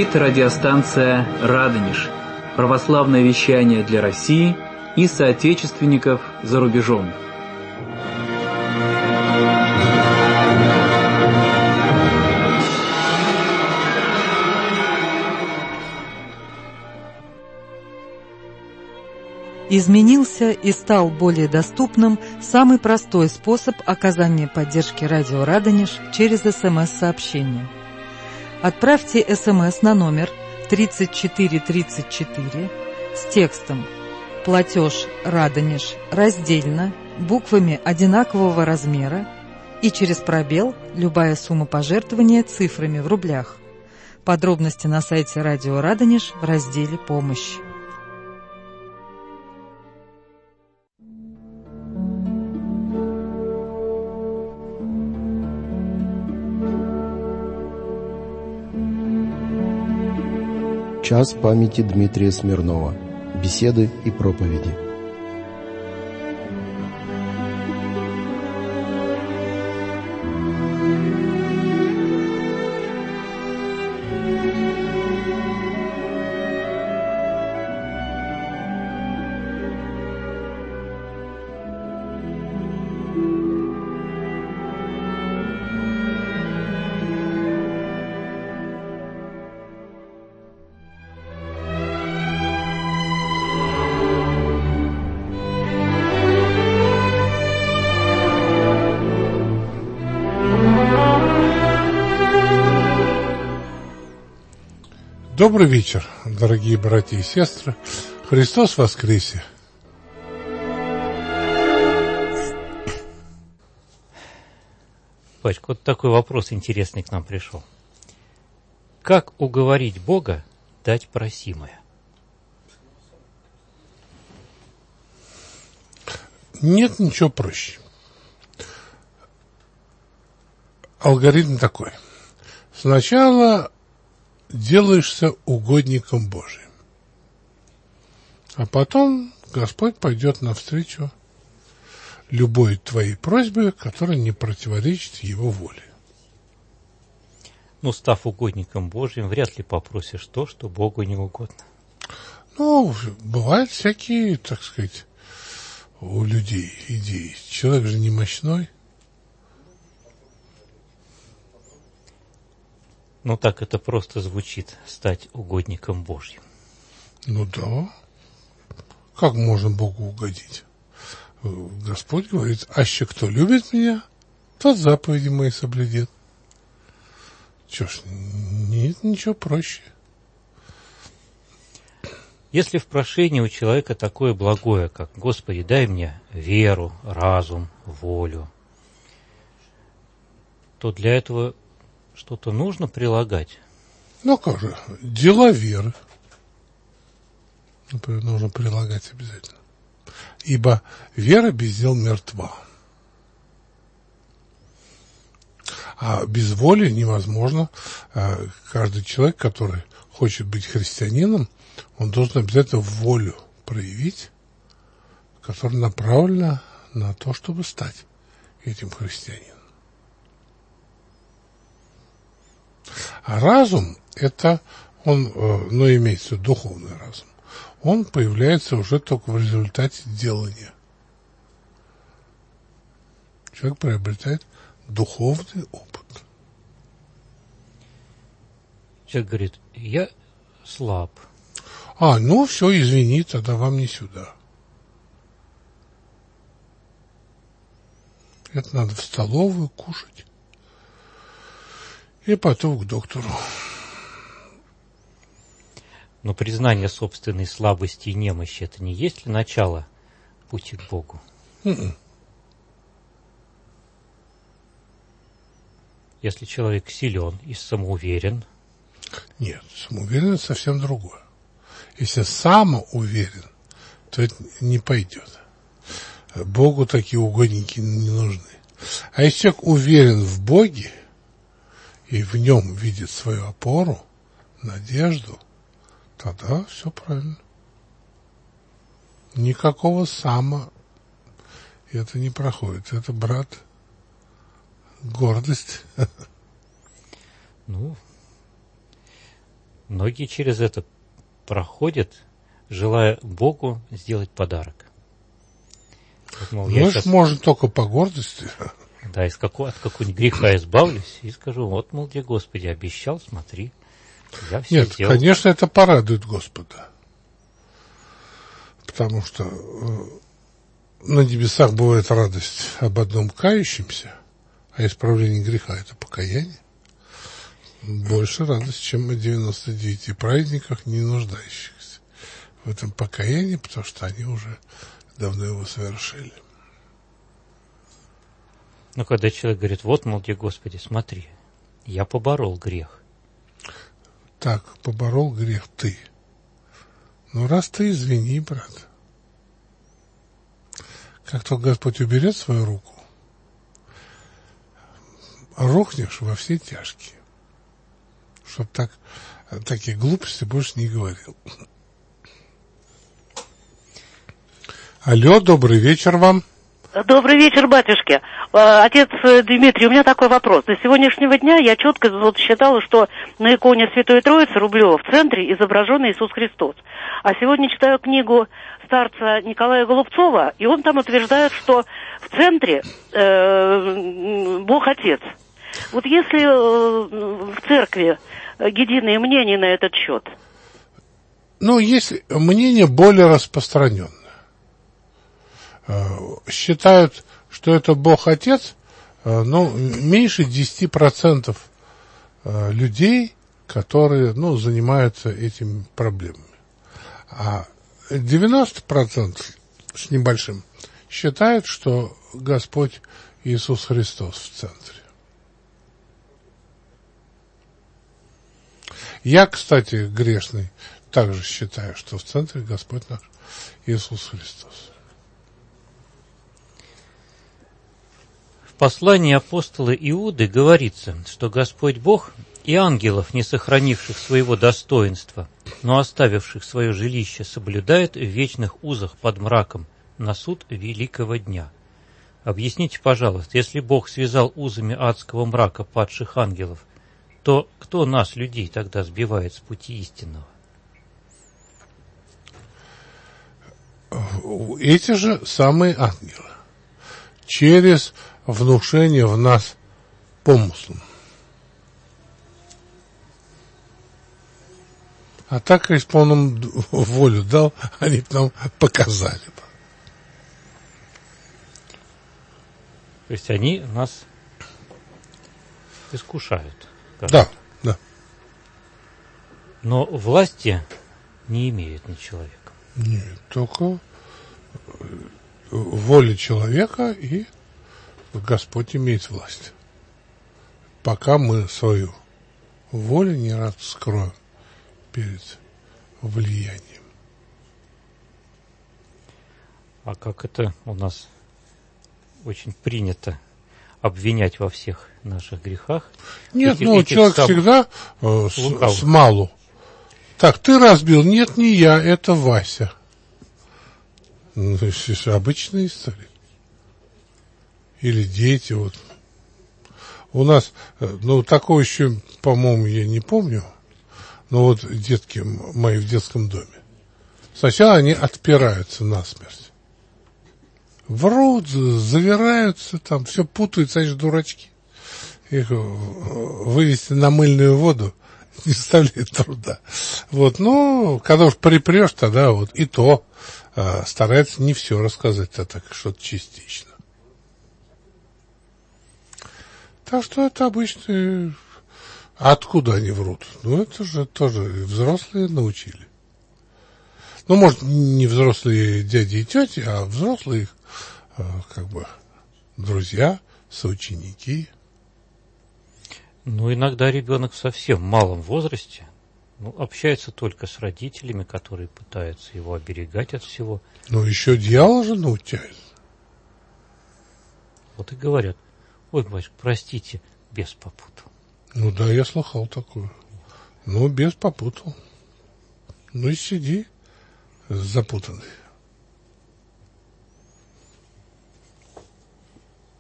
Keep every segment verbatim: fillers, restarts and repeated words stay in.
Говорит радиостанция «Радонеж». Православное вещание для России и соотечественников за рубежом. Изменился и стал более доступным самый простой способ оказания поддержки радио «Радонеж» через СМС-сообщение. Отправьте СМС на номер тридцать четыре тридцать четыре с текстом «Платеж Радонеж раздельно, буквами одинакового размера» и через пробел любая сумма пожертвования цифрами в рублях. Подробности на сайте радио «Радонеж» в разделе «Помощь». Час памяти Дмитрия Смирнова. Беседы и проповеди. Добрый вечер, дорогие братья и сестры. Христос воскресе! Пачка, вот такой вопрос интересный к нам пришел. Как уговорить Бога дать просимое? Нет ничего проще. Алгоритм такой. Сначала делаешься угодником Божиим. А потом Господь пойдет навстречу любой твоей просьбе, которая не противоречит Его воле. Ну, став угодником Божьим, вряд ли попросишь то, что Богу не угодно. Ну, бывают всякие, так сказать, у людей идеи. Человек же не мощной. Ну, так это просто звучит, стать угодником Божьим. Ну да. Как можно Богу угодить? Господь говорит, аще кто любит меня, тот заповеди мои соблюдет. Чё ж, нет ничего проще. Если в прошении у человека такое благое, как «Господи, дай мне веру, разум, волю», то для этого что-то нужно прилагать? Ну как же, дела веры, например, нужно прилагать обязательно. Ибо вера без дел мертва. А без воли невозможно. Каждый человек, который хочет быть христианином, он должен обязательно волю проявить, которая направлена на то, чтобы стать этим христианином. А разум, это он, ну, имеется в виду духовный разум, он появляется уже только в результате делания. Человек приобретает духовный опыт. Человек говорит, я слаб. А, ну все, извини, тогда вам не сюда. Это надо в столовую кушать. И потом к доктору. Но признание собственной слабости и немощи, это не есть ли начало пути к Богу? Mm-mm. Если человек силен и самоуверен. Нет, самоуверенность совсем другое. Если самоуверен, то это не пойдет. Богу такие угодники не нужны. А если человек уверен в Боге, и в нем видит свою опору, надежду, тогда все правильно. Никакого само это не проходит. Это, брат, гордость. Ну, Многие через это проходят, желая Богу сделать подарок. Вот, мол, Ну, я это сейчас, можно только по гордости. да, из какого, от какого-нибудь греха избавлюсь и скажу: вот, мол, где Господи обещал, смотри, я все Нет, сделал. конечно, это порадует Господа. Потому что э, на небесах бывает радость об одном кающемся, а исправление греха – это покаяние. Больше радость, чем о девяноста девяти праведниках, не нуждающихся в этом покаянии, потому что они уже давно его совершили. Но когда человек говорит: вот, мол, где Господи, смотри, я поборол грех. Так, поборол грех ты. Ну, раз ты, извини, брат. Как только Господь уберет свою руку, рухнешь во все тяжкие. Чтоб так, такие глупости больше не говорил. Алло, добрый вечер вам. Добрый вечер, батюшки. Отец Дмитрий, у меня такой вопрос. До сегодняшнего дня я четко вот считала, что на иконе Святой Троицы Рублева в центре изображен Иисус Христос. А сегодня читаю книгу старца Николая Голубцова, и он там утверждает, что в центре э, Бог Отец. Вот если э, в церкви единое мнение на этот счет? Ну, есть мнение более распространенное. Считают, что это Бог Отец, ну, меньше десяти процентов людей, которые, ну, занимаются этими проблемами. А девяносто процентов с небольшим считают, что Господь Иисус Христос в центре. Я, кстати, грешный, также считаю, что в центре Господь наш Иисус Христос. В послании апостола Иуды говорится, что Господь Бог и ангелов, не сохранивших своего достоинства, но оставивших свое жилище, соблюдает в вечных узах под мраком на суд великого дня. Объясните, пожалуйста, если Бог связал узами адского мрака падших ангелов, то кто нас, людей, тогда сбивает с пути истинного? Эти же самые ангелы. Через внушение в нас помыслом. А так, исполним волю дал, они бы нам показали бы. То есть они нас искушают. Да, да. Но власти не имеют над человеком. Нет, только воля человека, и Господь имеет власть. Пока мы свою волю не раскроем перед влиянием. А как это у нас очень принято обвинять во всех наших грехах? Нет, Эти, ну, этих человек сам... всегда э, с, с малу. Так, ты разбил? Нет, не я, это Вася. Ну, это обычная история. Или дети, вот. У нас, ну, такого еще, по-моему, я не помню, но вот детки мои в детском доме. Сначала они отпираются насмерть. Врут, завираются, там, все путаются, они же дурачки. Их вывести на мыльную воду не составляет труда. Вот, ну, когда уж припрешь, тогда вот и то а, старается не все рассказать, а так что-то частично. Так что это обычно... Откуда они врут? Ну, это же тоже взрослые научили. Ну, может, не взрослые дяди и тети, а взрослые их, как бы, друзья, соученики. Ну, иногда ребенок в совсем малом возрасте, ну, общается только с родителями, которые пытаются его оберегать от всего. Ну, еще дьявол же научает. Вот и говорят: ой, батюшка, простите, бес попутал. Ну да, я слыхал такое. Ну, бес попутал. Ну и сиди запутанный.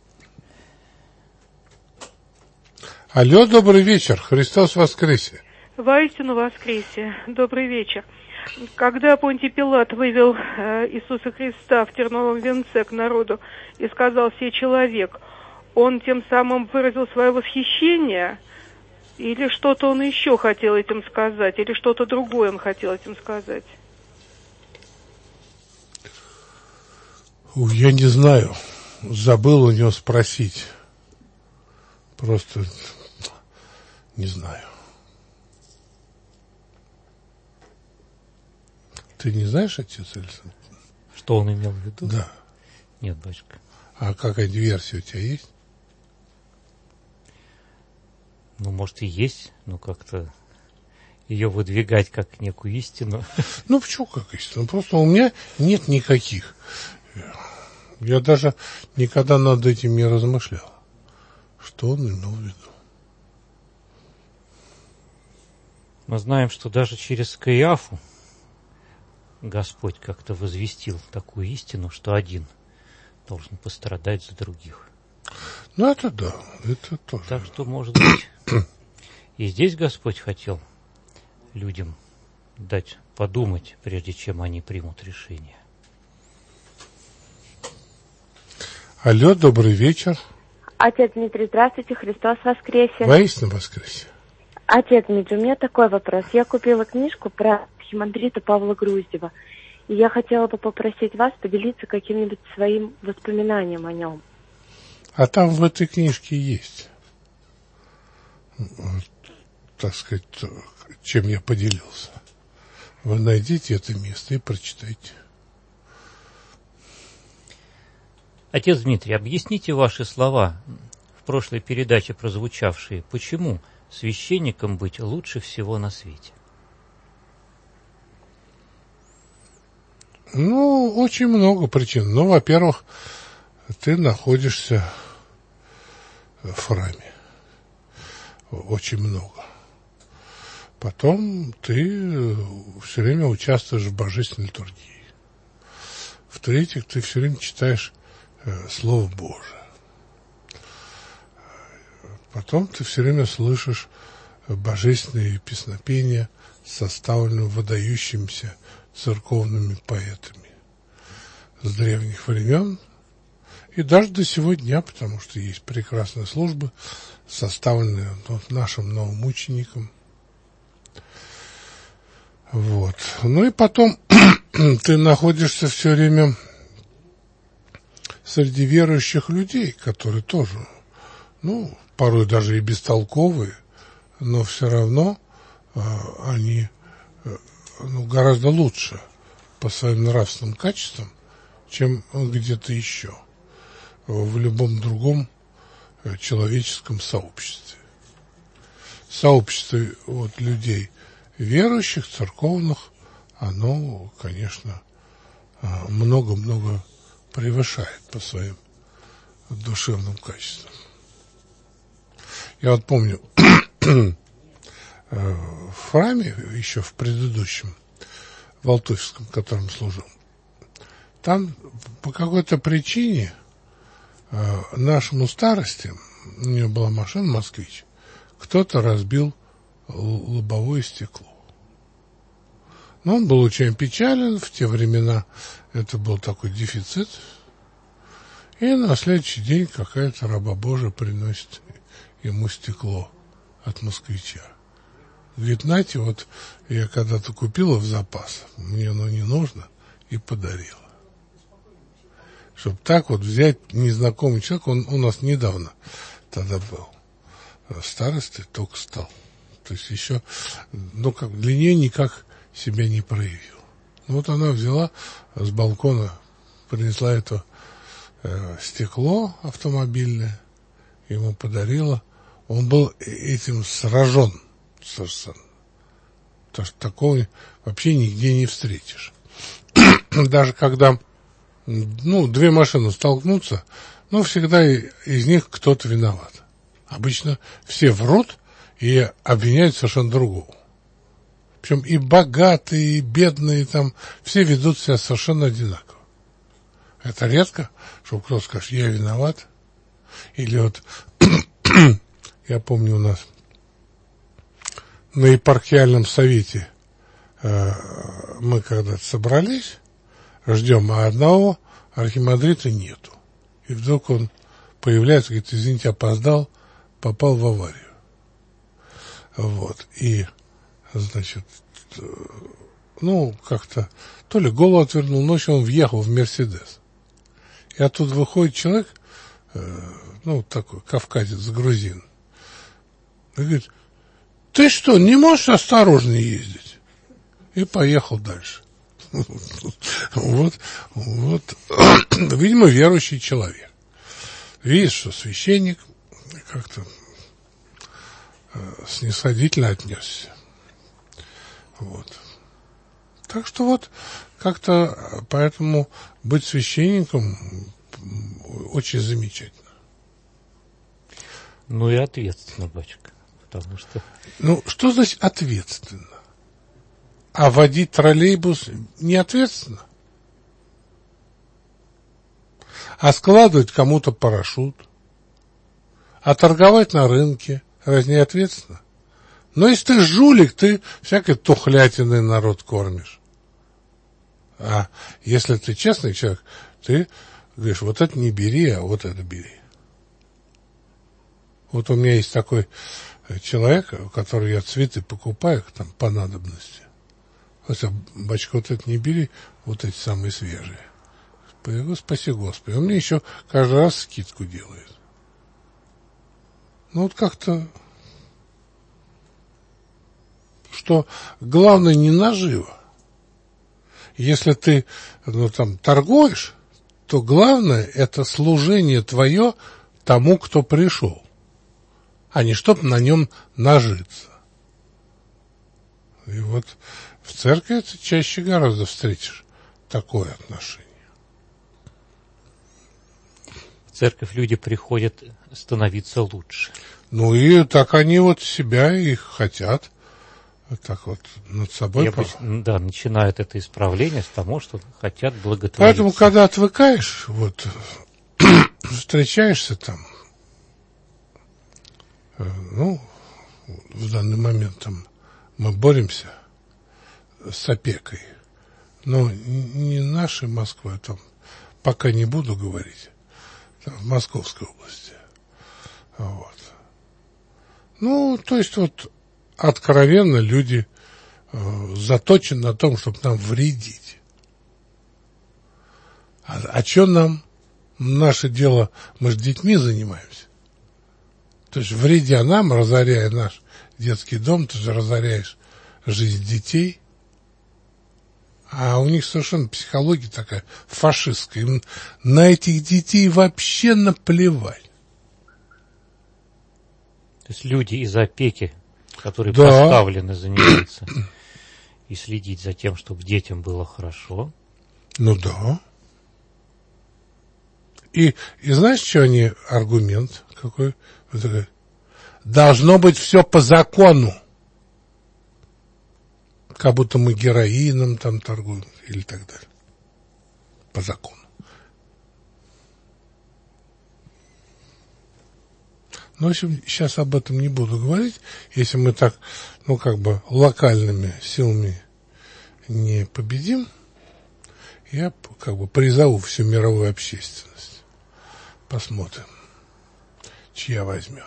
Алло, добрый вечер. Христос воскресе. Воистину воскресе. Добрый вечер. Когда Понтий Пилат вывел э, Иисуса Христа в терновом венце к народу и сказал «сей человек», он тем самым выразил свое восхищение, или что-то он еще хотел этим сказать, или что-то другое он хотел этим сказать? Я не знаю, забыл у него спросить. Просто не знаю. Ты не знаешь, отец Эльсон? Что он имел в виду? Да. Нет, батюшка. А какая-нибудь версия у тебя есть? Ну, может, и есть, но как-то ее выдвигать как некую истину. Ну, почему как истину? Просто у меня нет никаких. Я даже никогда над этим не размышлял. Что он имел в виду? Мы знаем, что даже через Каиафу Господь как-то возвестил такую истину, что один должен пострадать за других. Ну, это да, это тоже. Так что, может быть, и здесь Господь хотел людям дать подумать, прежде чем они примут решение. Алло, добрый вечер. Отец Дмитрий, здравствуйте, Христос воскресе. Воистину воскресе. Отец Дмитрий, у меня такой вопрос. Я купила книжку про архимандрита Павла Груздева, и я хотела бы попросить вас поделиться каким-нибудь своим воспоминанием о нем. А там в этой книжке есть, так сказать, чем я поделился. Вы найдите это место и прочитайте. Отец Дмитрий, объясните ваши слова, в прошлой передаче прозвучавшие, почему священником быть лучше всего на свете? Ну, очень много причин. Ну, во-первых, ты находишься в храме. Очень много. Потом ты все время участвуешь в божественной литургии. В-третьих, ты все время читаешь э, Слово Божие. Потом ты все время слышишь божественные песнопения, составленные выдающимися церковными поэтами с древних времен и даже до сего дня, потому что есть прекрасные службы, составленные вот, нашим новомучеником. Вот. Ну и потом ты находишься все время среди верующих людей, которые тоже, ну, порой даже и бестолковые, но все равно э, они э, ну, гораздо лучше по своим нравственным качествам, чем где-то еще, в любом другом э, человеческом сообществе. Сообщество вот, людей верующих, церковных, оно, конечно, много-много превышает по своим душевным качествам. Я вот помню, в храме, еще в предыдущем, в Алтуфьевском, в котором служил, там по какой-то причине нашему старости, у него была машина «Москвич», кто-то разбил лобовое стекло. Но он был очень печален, в те времена это был такой дефицит. И на следующий день какая-то раба Божия приносит ему стекло от «Москвича». Говорит, знаете, вот я когда-то купила в запас, мне оно не нужно, и подарила. Чтобы так вот взять незнакомый человек, он у нас недавно тогда был, старостой только стал. То есть еще, ну, как для нее никак себя не проявил. Вот она взяла с балкона, принесла это э, стекло автомобильное, ему подарила. Он был этим сражен совершенно. Потому что такого вообще нигде не встретишь. Даже когда, ну, две машины столкнутся, ну, всегда из них кто-то виноват. Обычно все врут и обвиняют совершенно другого. Причем и богатые, и бедные, там, все ведут себя совершенно одинаково. Это редко, чтобы кто-то скажет, я виноват. Или вот, я помню у нас на епархиальном совете э, мы когда-то собрались, ждем, а одного архимандрита нету. И вдруг он появляется, говорит, извините, опоздал, попал в аварию. Вот. И, значит, ну, как-то, то ли голову отвернул, ночью он въехал в Мерседес. И оттуда выходит человек, э, ну, такой, кавказец, грузин. И говорит, ты что, не можешь осторожнее ездить? И поехал дальше. Вот, вот, видимо, верующий человек. Видишь, что священник как-то снисходительно отнесся. Вот. Так что вот как-то поэтому быть священником очень замечательно. Ну и ответственно, батюшка, потому что... Ну, что значит ответственно? А водить троллейбус не ответственно? А складывать кому-то парашют? А торговать на рынке? Разве не ответственно? Но если ты жулик, ты всякой тухлятиной народ кормишь. А если ты честный человек, ты говоришь, вот это не бери, а вот это бери. Вот у меня есть такой человек, у которого я цветы покупаю там по надобности. Вот, бачка, вот это не бери, вот эти самые свежие. Спаси Господи. Он мне еще каждый раз скидку делает. Ну вот как-то, что главное не нажива. Если ты, ну, там, торгуешь, то главное это служение твое тому, кто пришел, а не чтоб на нем нажиться. И вот в церкви ты чаще гораздо встретишь такое отношение. В церковь люди приходят становиться лучше. Ну и так они вот себя и хотят. Так вот над собой. Обычно, да, начинают это исправление с того, что хотят благотвориться. Поэтому, когда отвыкаешь, вот встречаешься там, ну, в данный момент там мы боремся с опекой. Но не нашей Москвы, там, пока не буду говорить, там, в Московской области. Вот. Ну, то есть вот откровенно люди э, заточены на том, чтобы нам вредить. А, а что нам? Наше дело, мы же детьми занимаемся. То есть, вредя нам, разоряя наш детский дом, ты же разоряешь жизнь детей. А у них совершенно психология такая фашистская. Им на этих детей вообще наплевать. То есть люди из опеки, которые да. поставлены заниматься и следить за тем, чтобы детям было хорошо. Ну да. И, и знаешь, что они, аргумент какой? Должно быть все по закону. Как будто мы героином там торгуем или так далее. По закону. Ну, в общем, сейчас об этом не буду говорить. Если мы так, ну, как бы локальными силами не победим, я как бы призову всю мировую общественность. Посмотрим, чья возьмет.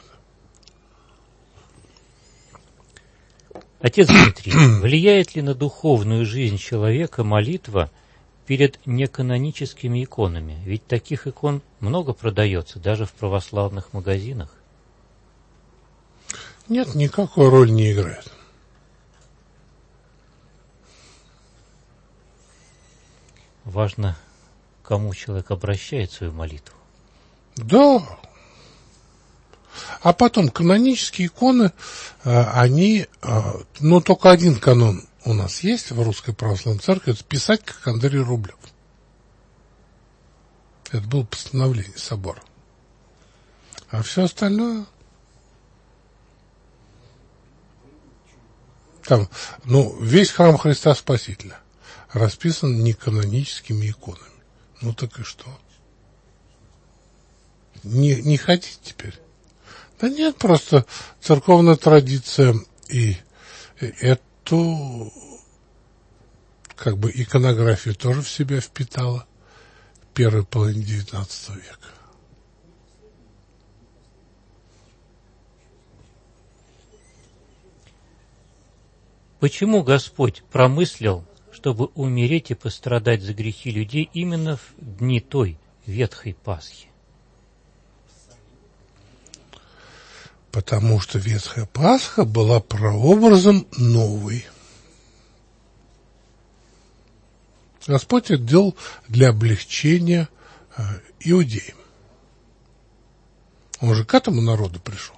Отец Дмитрий, влияет ли на духовную жизнь человека молитва перед неканоническими иконами? Ведь таких икон много продается, даже в православных магазинах. Нет, никакой роли не играет. Важно, к кому человек обращает свою молитву. Да. А потом канонические иконы, они, ну, только один канон у нас есть в Русской Православной Церкви, это писать как Андрей Рублев. Это было постановление собора. А все остальное... Там, ну, весь храм Христа Спасителя расписан неканоническими иконами. Ну так и что? Не, не хотите теперь? Да нет, просто церковная традиция и эту как бы иконографию тоже в себя впитала в первой половине девятнадцатого века. Почему Господь промыслил, чтобы умереть и пострадать за грехи людей именно в дни той ветхой Пасхи? Потому что ветхая Пасха была прообразом новой. Господь это делал для облегчения э, иудеям. Он же к этому народу пришел.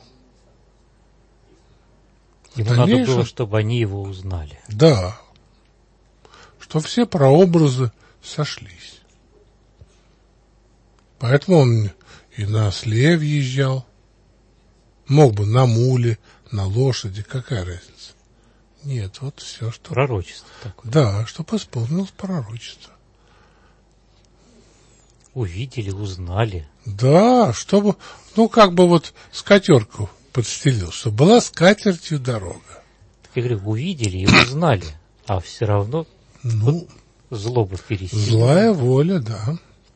Ему надо было, чтобы они его узнали. Да. Что все прообразы сошлись. Поэтому он и на осле въезжал. Мог бы на муле, на лошади, какая разница? Нет, вот все, что... Пророчество такое. Да, чтобы исполнилось пророчество. Увидели, узнали. Да, чтобы, ну, как бы вот скатерку подстелил, чтобы была скатертью дорога. Так я говорю, увидели и узнали, а все равно ну, вот злоба пересилила. Злая воля, да.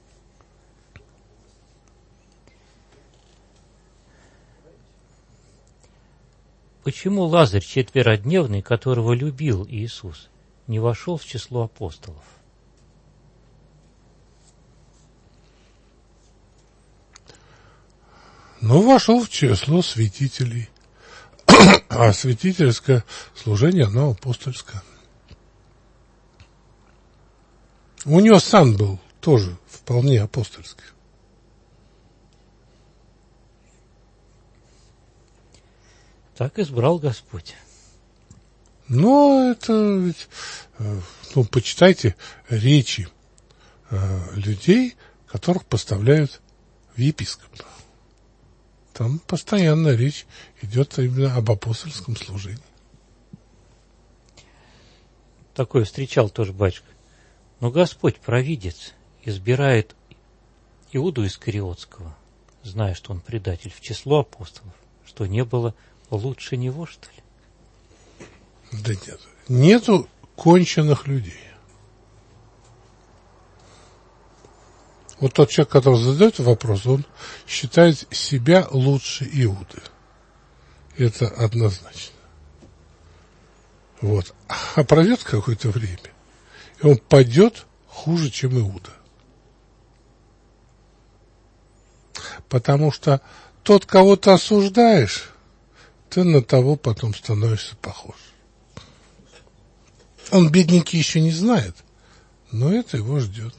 Почему Лазарь четверодневный, которого любил Иисус, не вошел в число апостолов? Ну, вошел в число святителей. А святительское служение, оно апостольское. У него сан был тоже вполне апостольский. Так избрал Господь. Но это ведь, ну, почитайте речи э, людей, которых поставляют в епископы. Там постоянно речь идет именно об апостольском служении. Такое встречал тоже батюшка. Но Господь, провидец, избирает Иуду Искариотского, зная, что он предатель, в число апостолов, что не было лучше него, что ли? Да нет. Нету конченых людей. Вот тот человек, который задает вопрос, он считает себя лучше Иуды. Это однозначно. Вот. А пройдет какое-то время, и он пойдет хуже, чем Иуда. Потому что тот, кого ты осуждаешь, ты на того потом становишься похож. Он, бедненький, еще не знает, но это его ждет.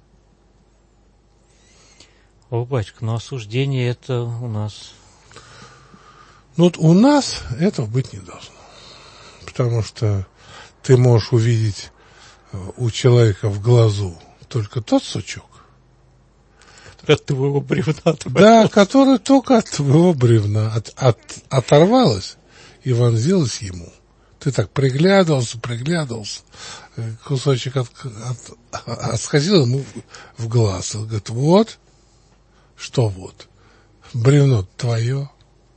О, батюшка, но осуждение это у нас... Ну, вот у нас этого быть не должно. Потому что ты можешь увидеть у человека в глазу только тот сучок, от твоего бревна. Да, который только от твоего бревна от, от, оторвалась и вонзилась ему. Ты так приглядывался, приглядывался, кусочек от, от, от, сходил ему в глаз. Он говорит, вот, что вот, бревно твое.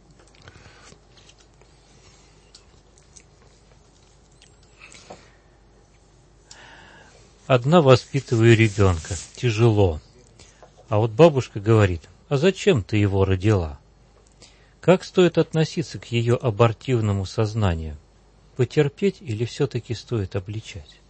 Одна воспитываю ребенка, тяжело. А вот бабушка говорит, а зачем ты его родила? Как стоит относиться к ее абортивному сознанию? Потерпеть или все-таки стоит обличать?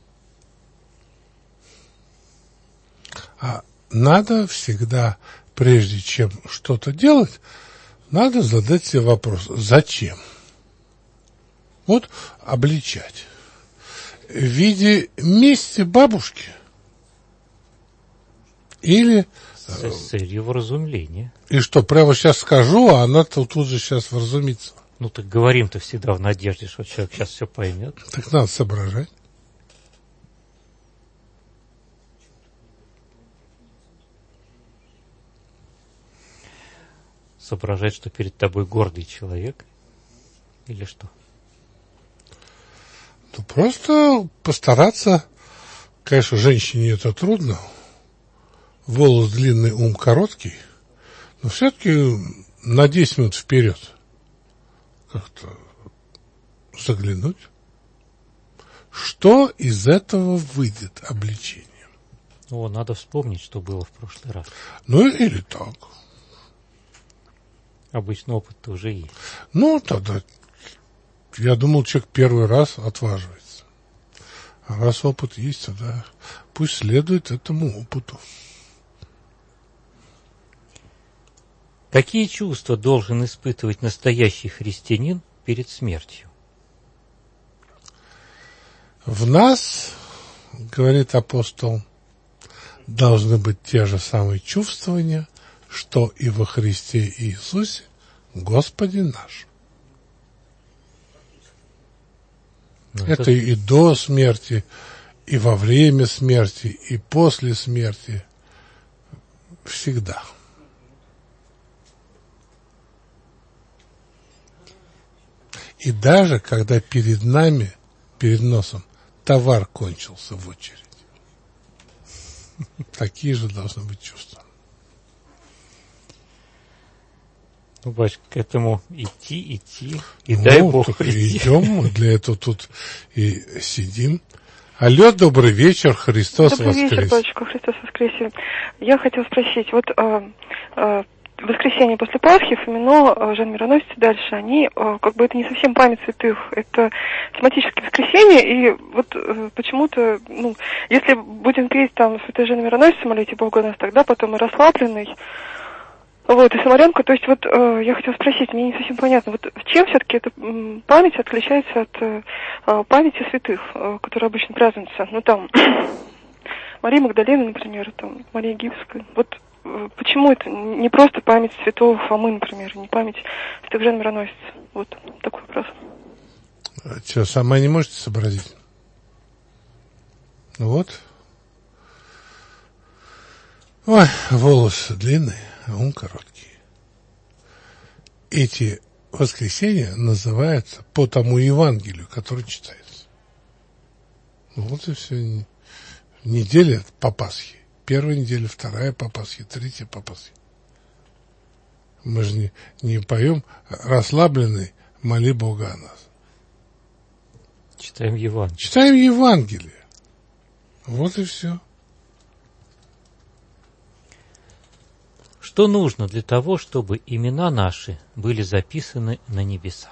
А надо всегда, прежде чем что-то делать, надо задать себе вопрос, зачем? Вот обличать. В виде мести бабушки или... С целью вразумления. И что, прямо сейчас скажу, а она -то тут же сейчас вразумится. Ну так говорим-то всегда в надежде, что человек сейчас все поймет. Так надо соображать. Соображать, что перед тобой гордый человек? Или что? Ну, просто постараться, конечно, женщине это трудно, волос длинный, ум короткий, но все-таки на десять минут вперед как-то заглянуть, что из этого выйдет обличением? О, надо вспомнить, что было в прошлый раз. Ну, или так. Обычно опыт-то уже есть. Ну, тогда, я думал, человек первый раз отваживается. А раз опыт есть, тогда пусть следует этому опыту. Какие чувства должен испытывать настоящий христианин перед смертью? В нас, говорит апостол, должны быть те же самые чувствования, что и во Христе Иисусе, Господе нашем. Ну, это... это и до смерти, и во время смерти, и после смерти. Всегда. И даже когда перед нами, перед носом, товар кончился в очередь. Такие же должны быть чувства. Ну, батюшка, к этому идти, идти, и ну, дай Бог прийти. Идем, мы для этого тут и сидим. Алло, добрый вечер, Христос добрый воскресе. Добрый вечер, батюшка, Христос воскресе. Я хотела спросить, вот э, э, воскресенье после Пасхи, Фомино, э, Жан Мироносец и дальше, они, э, как бы это не совсем память святых, это тематическое воскресенье, и вот э, почему-то, ну, если будем петь там святой Жан Мироносец, молите Бога нас, тогда потом и расслабленный, вот, и Самаренко, то есть вот э, я хотела спросить, мне не совсем понятно, вот чем все-таки эта м, память отличается от э, памяти святых, э, которые обычно празднуются, ну там, Мария Магдалина, например, там, Мария Египетская, вот э, почему это не просто память святого Фомы, например, не память святых Жан Мироносец, вот такой вопрос. А что, сама не можете сообразить? Вот. Ой, волосы длинные, а ум короткий. Эти воскресенья называются по тому Евангелию, который читается. Вот и все. Неделя по Пасхе. Первая неделя, вторая по Пасхе, третья по Пасхе. Мы же не, не поем расслабленный «Моли Бога о нас». Читаем Евангелие. Читаем Евангелие. Вот и все. Что нужно для того, чтобы имена наши были записаны на небесах?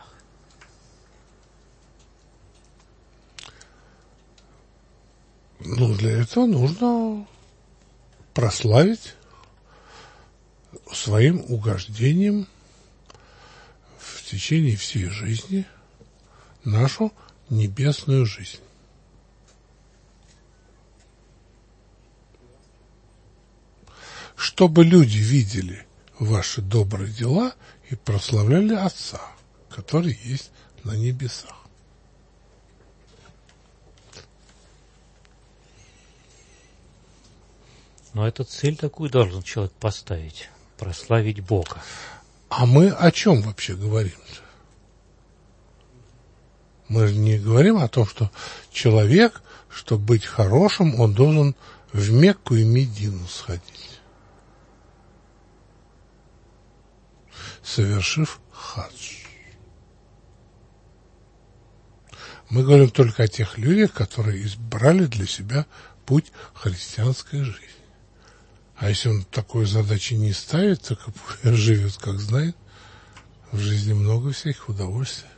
Ну, для этого нужно прославить своим угождением в течение всей жизни нашу небесную жизнь. Чтобы люди видели ваши добрые дела и прославляли Отца, который есть на небесах. Но эту цель такую должен человек поставить, прославить Бога. А мы о чем вообще говорим-то? Мы же не говорим о том, что человек, чтобы быть хорошим, он должен в Мекку и Медину сходить, совершив хадж. Мы говорим только о тех людях, которые избрали для себя путь христианской жизни. А если он такой задачи не ставит, так живет, как знает, в жизни много всяких удовольствий.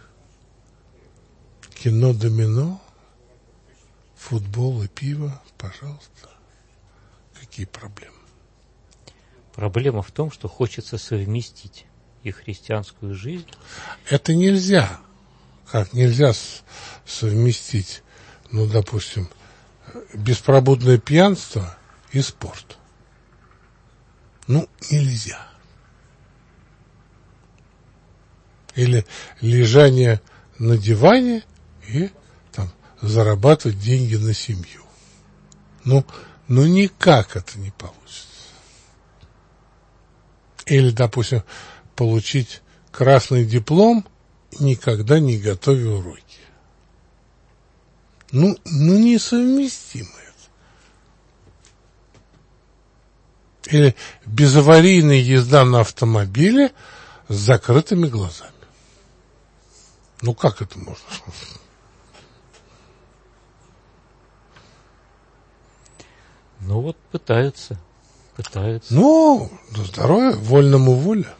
Кино, домино, футбол и пиво, пожалуйста. Какие проблемы? Проблема в том, что хочется совместить и христианскую жизнь. Это нельзя. Как нельзя совместить, ну, допустим, беспробудное пьянство и спорт? Ну, нельзя. Или лежание на диване и там зарабатывать деньги на семью. Ну, ну никак это не получится. Или, допустим, получить красный диплом, никогда не готовя уроки. Ну, ну несовместимо это. Или безаварийная езда на автомобиле с закрытыми глазами. Ну, как это можно? Ну вот пытаются, пытаются. Ну, здоровье, вольному воля.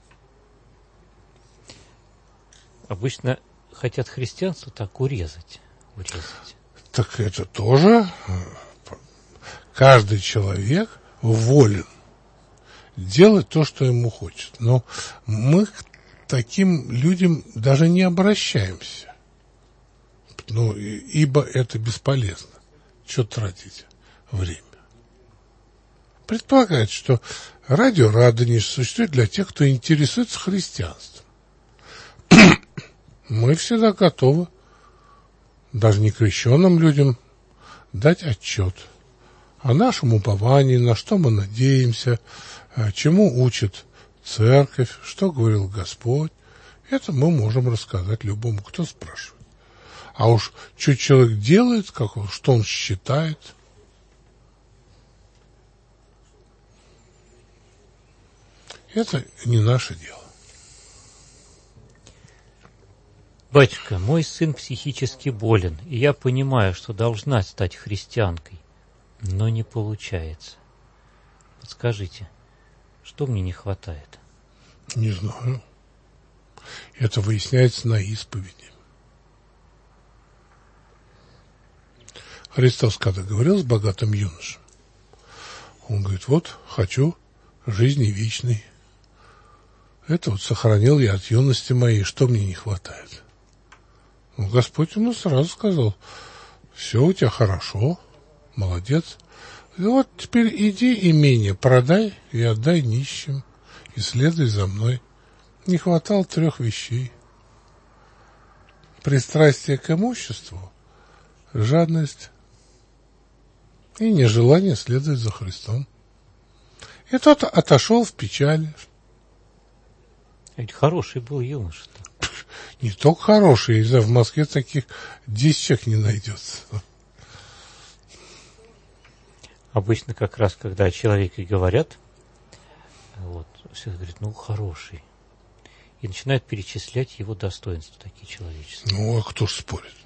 Обычно хотят христианство так урезать, урезать. Так это тоже каждый человек волен делать то, что ему хочет. Но мы к таким людям даже не обращаемся. Ну, ибо это бесполезно. Что тратить время? Предполагается, что радио Радонеж существует для тех, кто интересуется христианством. Мы всегда готовы, даже некрещенным людям, дать отчет о нашем уповании, на что мы надеемся, чему учит церковь, что говорил Господь. Это мы можем рассказать любому, кто спрашивает. А уж что человек делает, как он, что он считает, это не наше дело. Батюшка, мой сын психически болен, и я понимаю, что должна стать христианкой, но не получается. Подскажите, что мне не хватает? Не знаю. Это выясняется на исповеди. Христос, когда говорил с богатым юношем, он говорит, вот, хочу жизни вечной. Это вот сохранил я от юности моей, что мне не хватает? Ну, Господь ему сразу сказал, все у тебя хорошо, молодец. И вот теперь иди имение продай и отдай нищим, и следуй за мной. Не хватало трех вещей. Пристрастие к имуществу, жадность и нежелание следовать за Христом. И тот отошел в печали. Ведь хороший был юноша-то. Не только хороший, я знаю, в Москве таких десять человек не найдется. Обычно как раз, когда о человеке говорят, вот, все говорят, ну, хороший. И начинают перечислять его достоинства, такие человеческие. Ну, а кто ж спорит?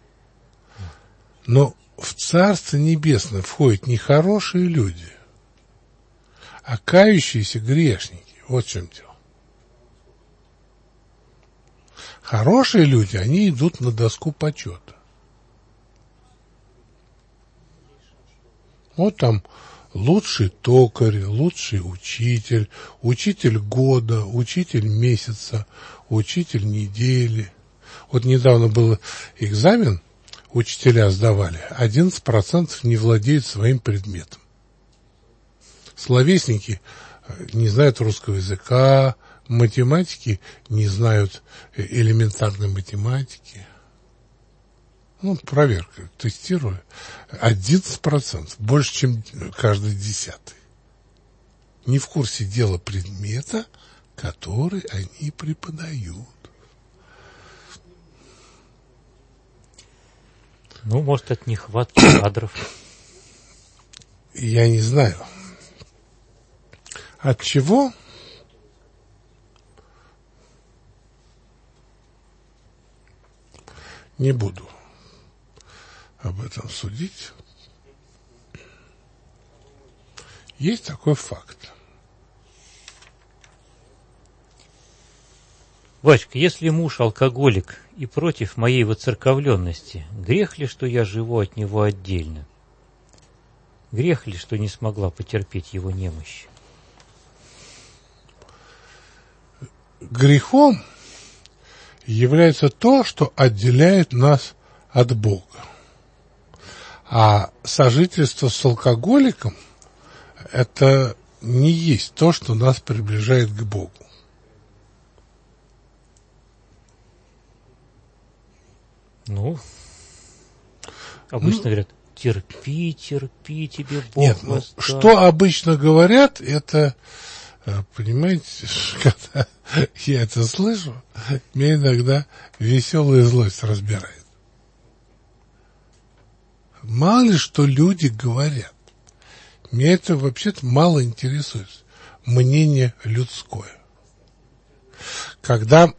Но в Царство Небесное входят не хорошие люди, а кающиеся грешники. Вот в чем дело. Хорошие люди, они идут на доску почета. Вот там лучший токарь, лучший учитель, учитель года, учитель месяца, учитель недели. Вот недавно был экзамен, учителя сдавали, одиннадцать процентов не владеют своим предметом. Словесники не знают русского языка, математики не знают элементарной математики. Ну, проверка, тестирую. одиннадцать процентов, больше, чем каждый десятый. Не в курсе дела предмета, который они преподают. Ну, может, от нехватки кадров. Я не знаю. От чего? Не буду об этом судить. Есть такой факт. Батюшка, если муж алкоголик и против моей воцерковленности, грех ли, что я живу от него отдельно? Грех ли, что не смогла потерпеть его немощь? Грехом является то, что отделяет нас от Бога. А сожительство с алкоголиком – это не есть то, что нас приближает к Богу. Ну, обычно ну, говорят, терпи, терпи, тебе Бог нет, ну, воздаст. Что обычно говорят, это, понимаете, когда я это слышу, меня иногда веселая злость разбирает. Мало ли что люди говорят. Меня это вообще-то мало интересует. Мнение людское. Когда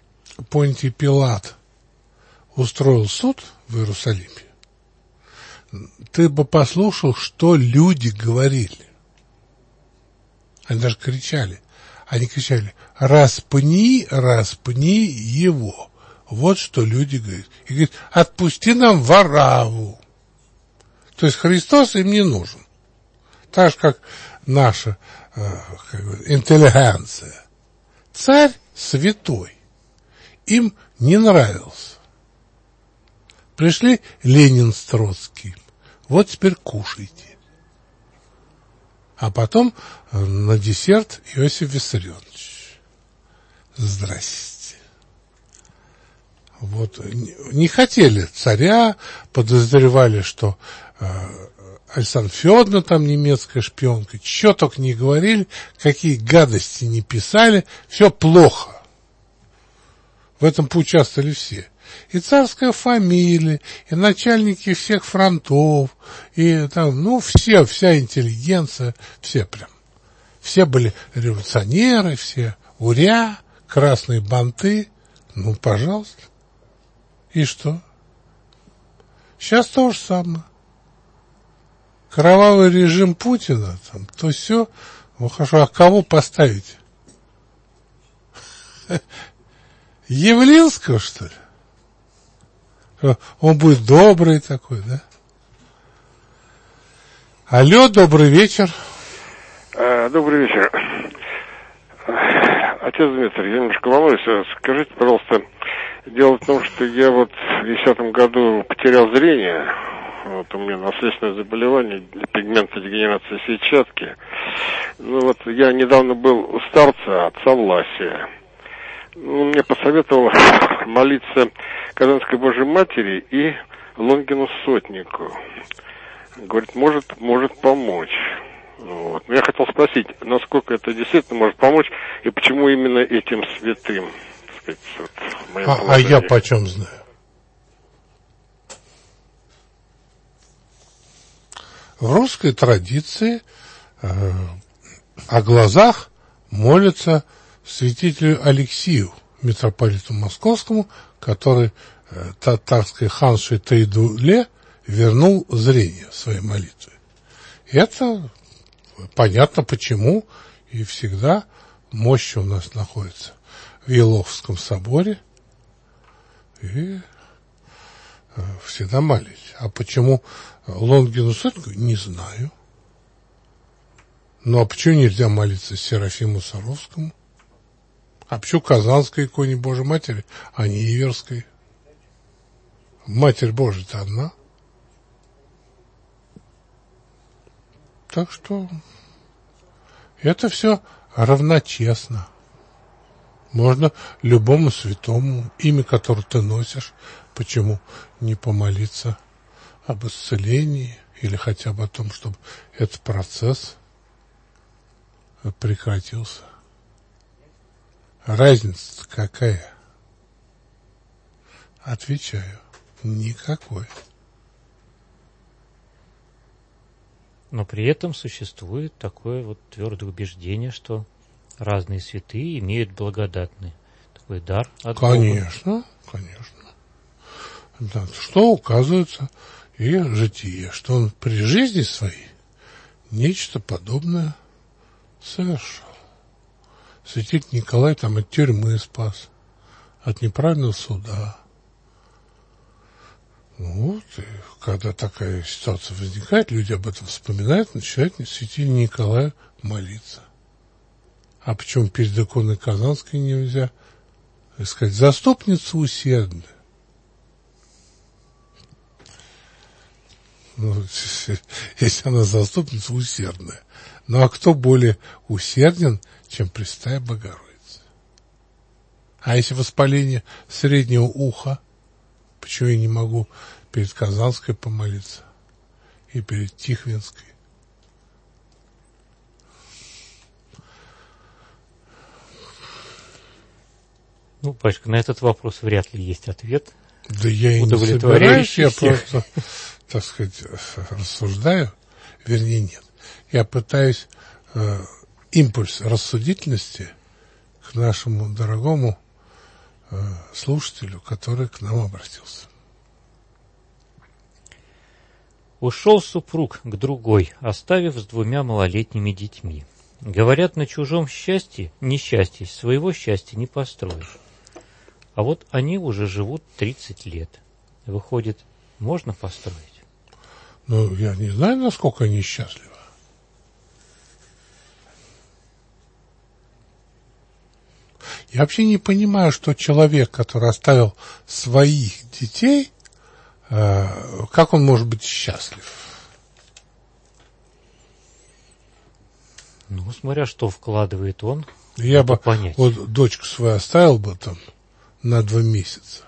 Понтий Пилат устроил суд в Иерусалиме, ты бы послушал, что люди говорили. Они даже кричали. Они кричали: распни, распни его. Вот что люди говорят. И говорят: отпусти нам Варавву. То есть Христос им не нужен. Так же, как наша э, как бы, интеллигенция. Царь святой. Им не нравился. Пришли Ленин с Троцким. Вот теперь кушайте. А потом на десерт Иосиф Виссарионович. Здрасте. Вот. Не хотели царя, подозревали, что э, Александра Федоровна там немецкая шпионка. Что только не говорили, какие гадости не писали. Все плохо. В этом поучаствовали все. И царская фамилия, и начальники всех фронтов, и там, ну, все, вся интеллигенция, все прям. Все были революционеры, все уря, красные банты. Ну, пожалуйста. И что? Сейчас то же самое. Кровавый режим Путина, там, то все. Ну, хорошо, а кого поставить? Явлинского, что ли? Он будет добрый такой, да? Алло, добрый вечер. А, добрый вечер. Отец Дмитрий, я немножко волнуюсь. Скажите, пожалуйста, дело в том, что я вот в десятом году потерял зрение. Вот у меня наследственное заболевание, пигментодегенерация сетчатки. Ну вот я недавно был у старца, отца Власия. Он мне посоветовал молиться Казанской Божьей Матери и Лонгину Сотнику. Говорит, может, может помочь. Вот. Но я хотел спросить, насколько это действительно может помочь, и почему именно этим святым, так сказать, вот, в моем а, а я почем знаю? В русской традиции э, о глазах молятся святителю Алексию, митрополиту Московскому, который э, татарской ханши Тайдуле вернул зрение в своей молитве. И это понятно почему, и всегда мощь у нас находится в Еловском соборе, и э, всегда молились. А почему Лонгину Сотнику, не знаю. Ну а почему нельзя молиться Серафиму Саровскому? А почему Казанской иконе Божьей Матери, а не Иверской? Матерь Божия-то одна. Так что это все равночестно. Можно любому святому, имя которого ты носишь, почему не помолиться об исцелении или хотя бы о том, чтобы этот процесс прекратился. Разница какая? Отвечаю, никакой. Но при этом существует такое вот твердое убеждение, что разные святые имеют благодатный такой дар от Бога. Конечно, конечно. Да, что указывается и житие, что он при жизни своей нечто подобное совершал. Святитель Николай там от тюрьмы спас, от неправильного суда. Вот, и когда такая ситуация возникает, люди об этом вспоминают, начинают святителю Николаю молиться. А почему перед иконой Казанской нельзя, так сказать, заступница усердная? Ну, если она заступница усердная. Ну, а кто более усерден, чем Пресвятая Богородица? А если воспаление среднего уха, почему я не могу перед Казанской помолиться и перед Тихвинской? Ну, Пашка, на этот вопрос вряд ли есть ответ. Да я и не собираюсь, я просто, так сказать, рассуждаю, вернее, нет. Я пытаюсь э, импульс рассудительности к нашему дорогому э, слушателю, который к нам обратился. Ушел супруг к другой, оставив с двумя малолетними детьми. Говорят, на чужом счастье, несчастье, своего счастья не построишь. А вот они уже живут тридцать лет. Выходит, можно построить? Ну, я не знаю, насколько они счастливы. Я вообще не понимаю, что человек, который оставил своих детей, э, как он может быть счастлив? Ну, смотря что вкладывает он, я бы понять. Вот дочку свою оставил бы там на два месяца.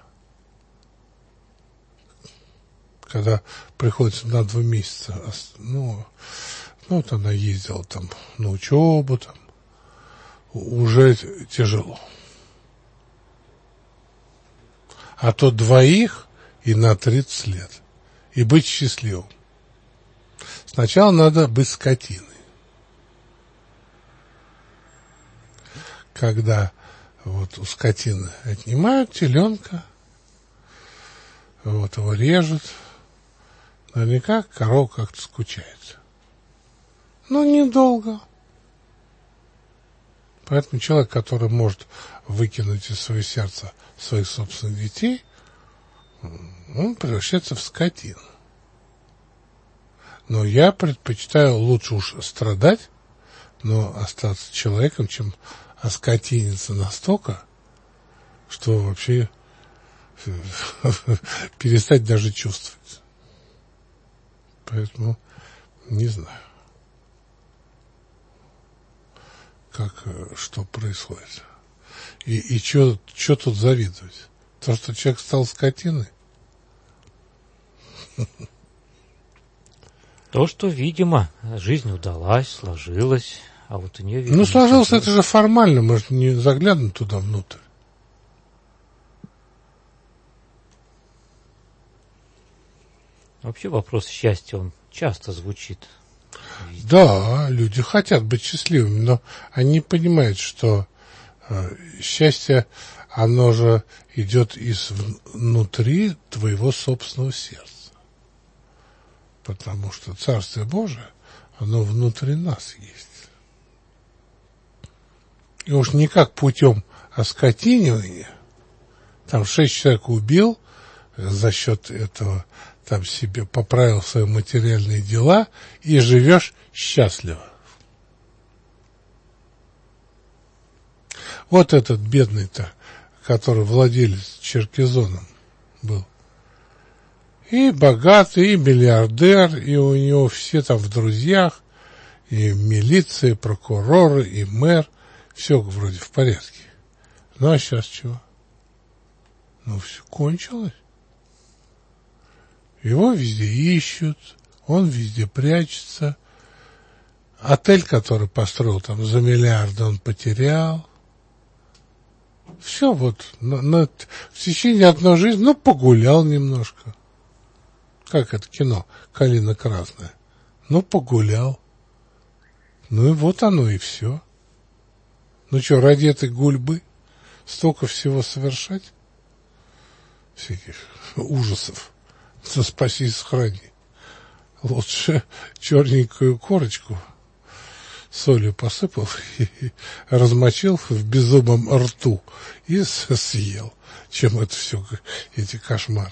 Когда приходится на два месяца, ну, ну вот она ездила там на учебу, там, уже тяжело. А то двоих и на тридцать лет. И быть счастливым. Сначала надо быть скотиной. Когда вот у скотины отнимают теленка, вот его режут, наверняка корова как-то скучает. Но недолго. Поэтому человек, который может выкинуть из своего сердца своих собственных детей, он превращается в скотину. Но я предпочитаю лучше уж страдать, но остаться человеком, чем оскотиниться настолько, что вообще перестать даже чувствовать. Поэтому не знаю, как, что происходит. И, и что тут завидовать? То, что человек стал скотиной? То, что, видимо, жизнь удалась, сложилась, а вот у нее, видимо, ну, сложилось, это же формально, мы же не заглянем туда внутрь. Вообще вопрос счастья, он часто звучит. Да, люди хотят быть счастливыми, но они не понимают, что э, счастье, оно же идет из внутри твоего собственного сердца. Потому что Царствие Божие, оно внутри нас есть. И уж никак путем оскотинивания, там шесть человек убил, за счет этого там себе поправил свои материальные дела и живешь счастливо. Вот этот бедный-то, который владелец Черкизоном был, и богатый, и миллиардер, и у него все там в друзьях, и милиция, и прокуроры, и мэр, все вроде в порядке. Ну а сейчас чего? Ну все кончилось. Его везде ищут, он везде прячется. Отель, который построил там за миллиарды, он потерял. Все вот, на, на, в течение одной жизни, ну, погулял немножко. Как это кино «Калина красная». Ну, погулял. Ну, и вот оно и все. Ну, что, ради этой гульбы столько всего совершать? Всяких ужасов. Да спаси и сохрани. Лучше черненькую корочку солью посыпал и размочил в беззубом рту и съел, чем это все, эти кошмары.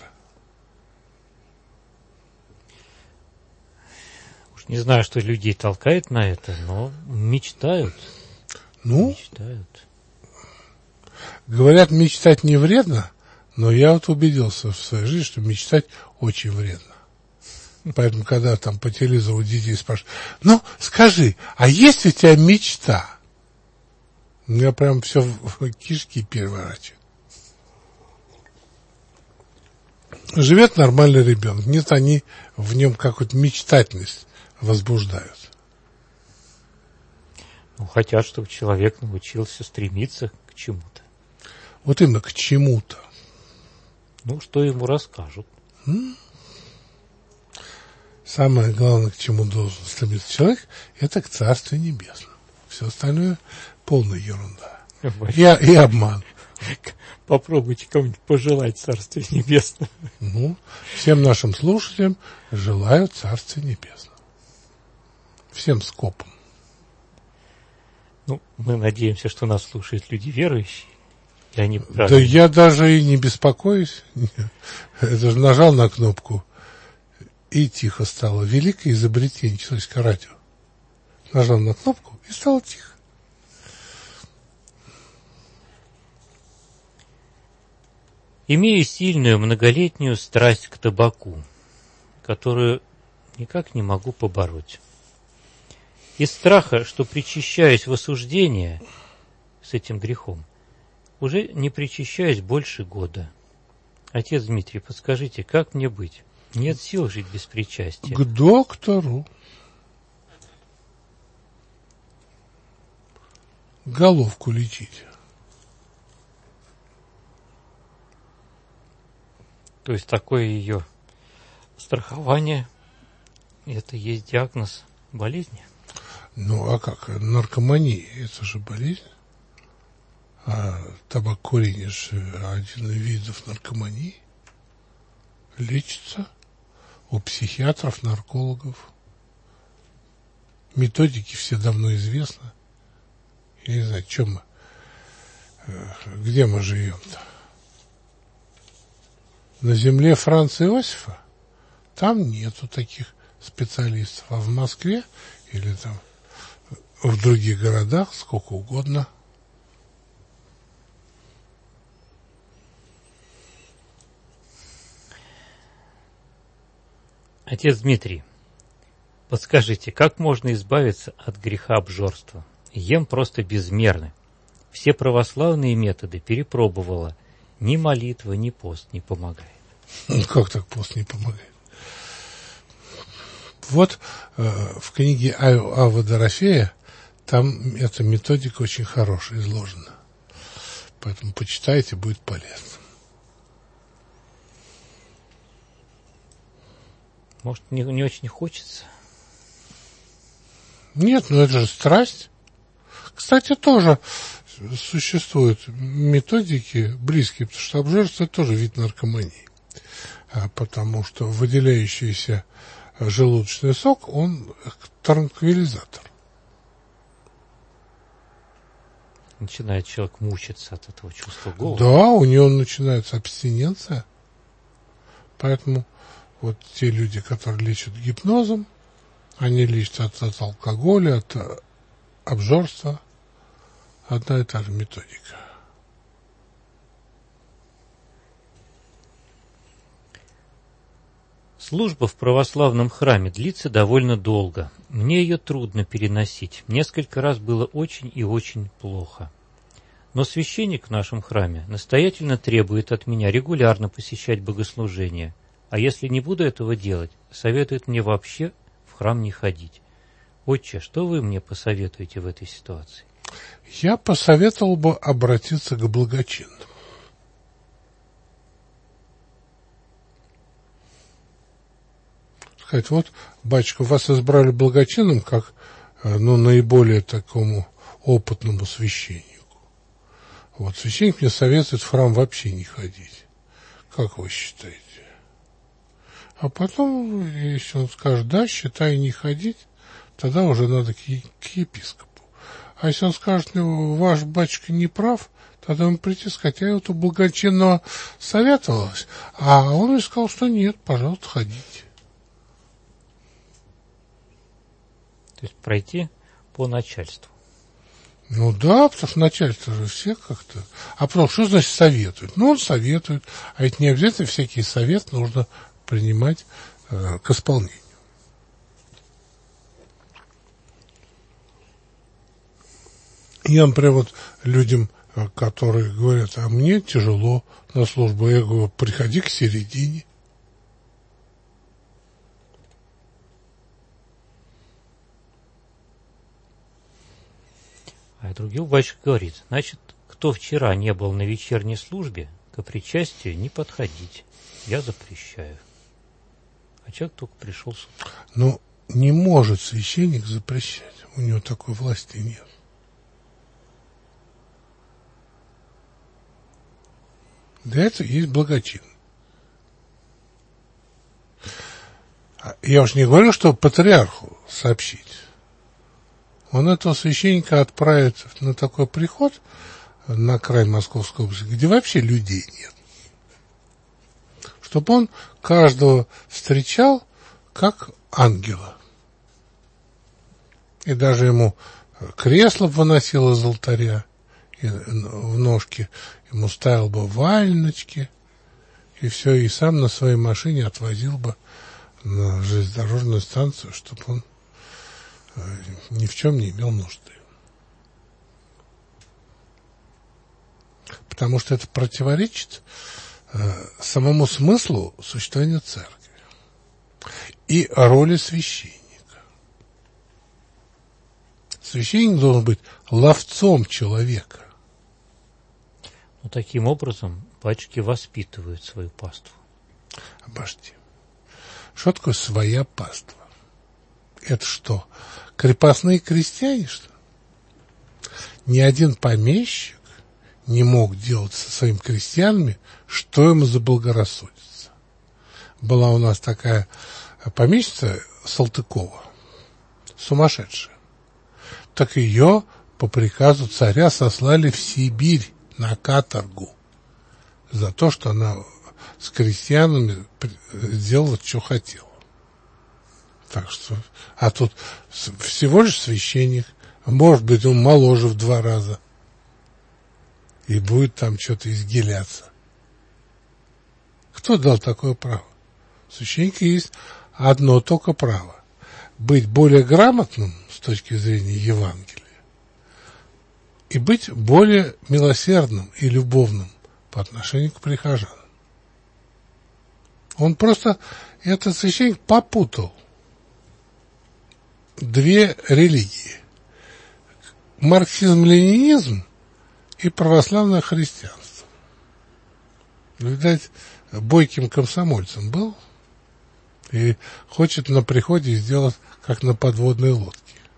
Уж не знаю, что людей толкает на это, но мечтают. Ну, мечтают. Говорят, мечтать не вредно, но я вот убедился в своей жизни, что мечтать очень вредно. Поэтому, когда там по телевизору детей спрашивают, ну, скажи, а есть у тебя мечта? У меня прям все в кишки переворачивает. Живет нормальный ребенок. Нет, они в нем какую-то мечтательность возбуждают. Ну, хотят, чтобы человек научился стремиться к чему-то. Вот именно к чему-то. Ну, что ему расскажут. М? Самое главное, к чему должен стремиться человек, это к Царствию Небесному. Все остальное полная ерунда. И, и обман. Попробуйте кому-нибудь пожелать Царствия Небесного. Ну, всем нашим слушателям желаю Царствия Небесного. Всем скопом. Ну, мы надеемся, что нас слушают люди верующие. И они да я даже и не беспокоюсь. Это же нажал на кнопку, и тихо стало. Великое изобретение человеческого радио. Нажал на кнопку, и стало тихо. Имею сильную многолетнюю страсть к табаку, которую никак не могу побороть. Из страха, что причащаюсь в осуждение с этим грехом, уже не причащаюсь больше года. Отец Дмитрий, подскажите, как мне быть? Нет сил жить без причастия. К доктору. Головку лечить. То есть такое ее страхование, это есть диагноз болезни? Ну, а как? Наркомания, это же болезнь. А табакокурение же один из видов наркомании. Лечится у психиатров, наркологов. Методики все давно известны. Я не знаю, чем мы, где мы живем-то. На земле Франца Иосифа там нету таких специалистов, а в Москве или там в других городах сколько угодно. Отец Дмитрий, подскажите, как можно избавиться от греха обжорства? Ем просто безмерно. Все православные методы перепробовала. Ни молитва, ни пост не помогает. Как так пост не помогает? Вот э, в книге Авва Дорофея там эта методика очень хорошая изложена. Поэтому почитайте, будет полезно. Может, не, не очень хочется? Нет, ну это же страсть. Кстати, тоже существуют методики близкие, потому что обжорство – это тоже вид наркомании. А потому что выделяющийся желудочный сок, он транквилизатор. Начинает человек мучиться от этого чувства голода. Да, у него начинается абстиненция. Поэтому вот те люди, которые лечат гипнозом, они лечат от, от алкоголя, от обжорства. Одна и та же методика. Служба в православном храме длится довольно долго. Мне ее трудно переносить. Несколько раз было очень и очень плохо. Но священник в нашем храме настоятельно требует от меня регулярно посещать богослужения. А если не буду этого делать, советует мне вообще в храм не ходить. Отче, что вы мне посоветуете в этой ситуации? Я посоветовал бы обратиться к благочинным. Сказать, вот, батюшка, вас избрали благочинным как, ну, наиболее такому опытному священнику. Вот, священник мне советует в храм вообще не ходить. Как вы считаете? А потом, если он скажет, да, считай, не ходить, тогда уже надо к, к епископу. А если он скажет, ну, ваш батюшка не прав, тогда ему прийти и сказать, я вот у благочинного советовалась, а он мне сказал, что нет, пожалуйста, ходите. То есть пройти по начальству. Ну да, потому что начальство же все как-то... А потом, что значит советует? Ну, он советует, а ведь не обязательно всякий совет нужно принимать э, к исполнению. Я, например, вот людям, которые говорят, а мне тяжело на службу, я говорю, приходи к середине. А другой батюшка говорит, значит, кто вчера не был на вечерней службе, к причастию не подходить. Я запрещаю. А человек только пришел с утра. Ну, не может священник запрещать. У него такой власти нет. Для этого есть благочин. Я уж не говорю, что патриарху сообщить. Он этого священника отправит на такой приход на край Московской области, где вообще людей нет. Чтобы он каждого встречал как ангела. И даже ему кресло выносил из алтаря и в ножки, ему ставил бы вальночки, и все, и сам на своей машине отвозил бы на железнодорожную станцию, чтобы он ни в чем не имел нужды. Потому что это противоречит э, самому смыслу существования церкви и роли священника. Священник должен быть ловцом человека. Ну, таким образом, батюшки воспитывают свою паству. Обожди. Что такое своя паства? Это что, крепостные крестьяне, что ли? Ни один помещик не мог делать со своими крестьянами, что ему заблагорассудится. Была у нас такая помещица Салтыкова, сумасшедшая. Так ее по приказу царя сослали в Сибирь на каторгу за то, что она с крестьянами сделала, что хотела. Так что, а тут всего лишь священник, может быть, он моложе в два раза, и будет там что-то изгиляться. Кто дал такое право? У священника есть одно только право — быть более грамотным с точки зрения Евангелия и быть более милосердным и любовным по отношению к прихожанам. Он просто, этот священник, попутал две религии. Марксизм-ленинизм и православное христианство. Видать, бойким комсомольцем был и хочет на приходе сделать, как на подводной лодке.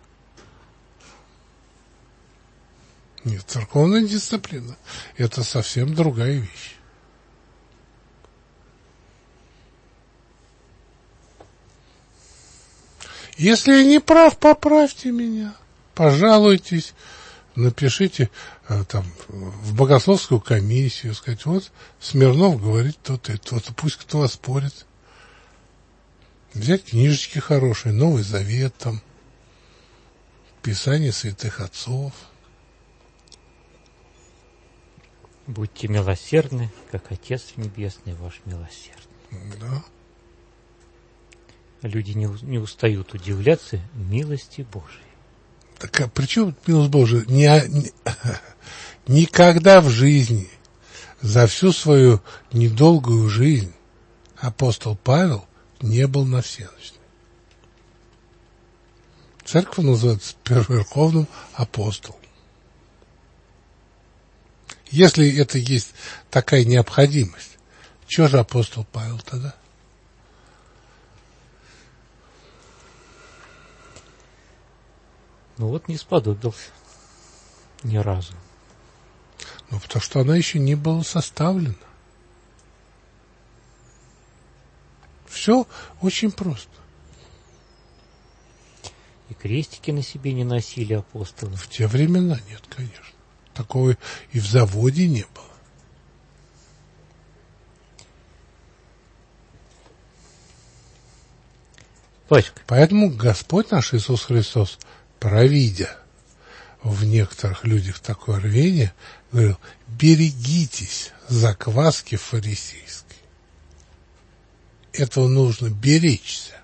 Нет, церковная дисциплина — это совсем другая вещь. Если я не прав, поправьте меня. Пожалуйтесь, напишите э, там в богословскую комиссию, сказать, вот Смирнов говорит то-то и то-то, пусть кто оспорит. Взять книжечки хорошие, Новый Завет, там, Писание святых отцов. Будьте милосердны, как Отец Небесный ваш милосердный. Да. Люди не, не устают удивляться милости Божией. Так а при чем милость Божия? Ни, ни, никогда в жизни, за всю свою недолгую жизнь, апостол Павел не был на всенощной. Церковь называется первоверховным апостолом. Если это есть такая необходимость, что же апостол Павел тогда? Ну вот не сподобился ни разу. Ну, потому что она еще не была составлена. Все очень просто. И крестики на себе не носили апостолы. В те времена нет, конечно. Такого и в заводе не было. Батюшка. Поэтому Господь наш Иисус Христос, провидя в некоторых людях такое рвение, говорил: берегитесь закваски фарисейской. Этого нужно беречься.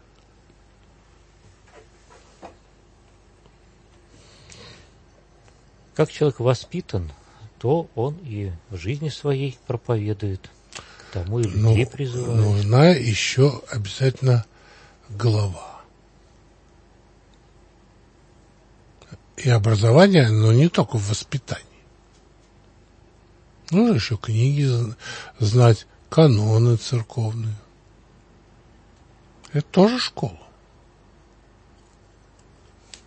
Как человек воспитан, то он и в жизни своей проповедует, к тому и людей Но призывает. Нужна еще обязательно голова. И образование, но не только в воспитании. Нужно еще книги знать, каноны церковные. Это тоже школа.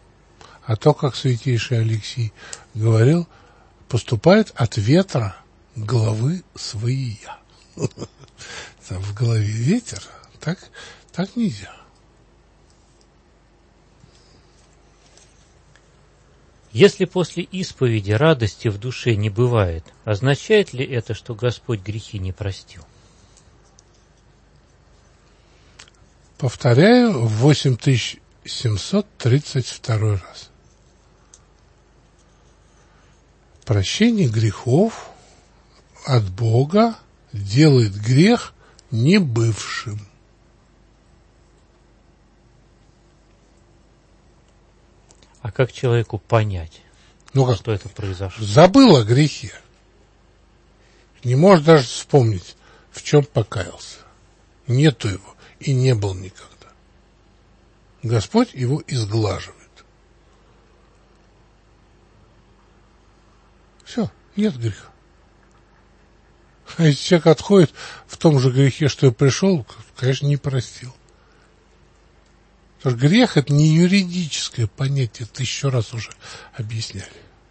А то, как святейший Алексий говорил, поступает от ветра головы свои я. Там в голове ветер, так, так нельзя. Если после исповеди радости в душе не бывает, означает ли это, что Господь грехи не простил? Повторяю в восемь тысяч семьсот тридцать второй раз. Прощение грехов от Бога делает грех не бывшим. А как человеку понять, ну как? Что это произошло? Забыл о грехе. Не может даже вспомнить, в чем покаялся. Нету его и не был никогда. Господь его изглаживает. Все, нет греха. А если человек отходит в том же грехе, что и пришел, конечно, не простил. Потому что грех — это не юридическое понятие, это еще раз уже объясняли.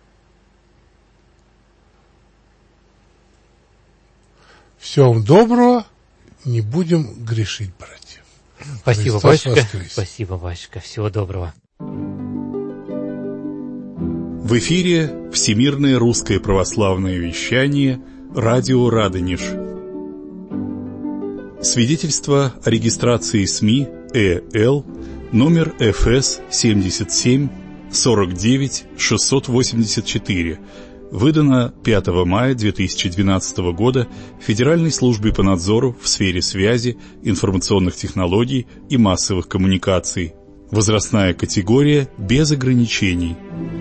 Всего вам доброго, не будем грешить, братья. Спасибо, батюшка. Спасибо, батюшка. Всего доброго. В эфире Всемирное русское православное вещание «Радио Радонеж». Свидетельство о регистрации СМИ ЭЛ номер эф эс семьдесят семь сорок девять шестьсот восемьдесят четыре, выдано пятого мая две тысячи двенадцатого года Федеральной службе по надзору в сфере связи, информационных технологий и массовых коммуникаций. Возрастная категория без ограничений.